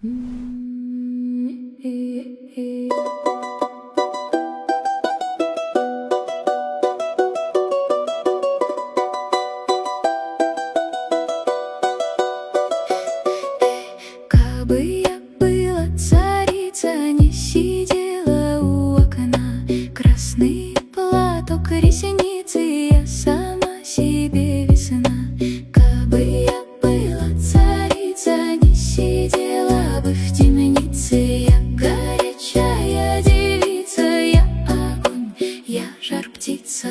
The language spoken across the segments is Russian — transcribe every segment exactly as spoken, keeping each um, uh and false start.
Кабы я была царица, не сидела у окна, красный платок, ресницы, я сама себе весна. Кабы я была царица, не сидела бы в темнице, я горячая девица, я огонь, я жар птица.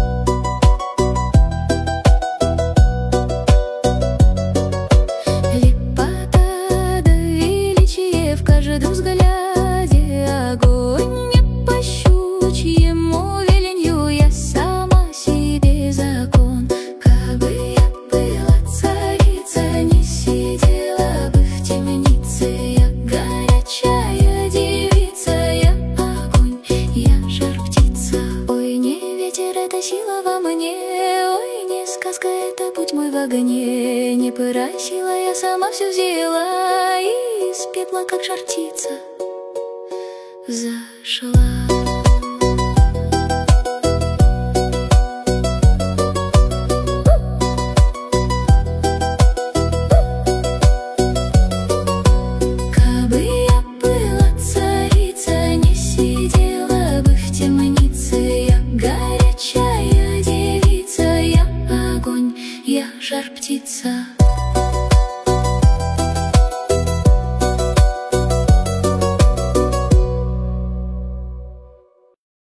В каждом взгляде огонь, не по щучьему веленью, я сама себе закон. Кабы я была царица, не сидела бы в темнице, я горячая девица, я огонь, я жар птица. Ой, не ветер, это сила во мне, ой, не сказка, это путь мой в огне. Не просила, я сама все взяла, и из пепла, как жар птица, зашла. Кабы я была царица, не сидела бы в темнице, я горячая девица, я огонь, я жар птица.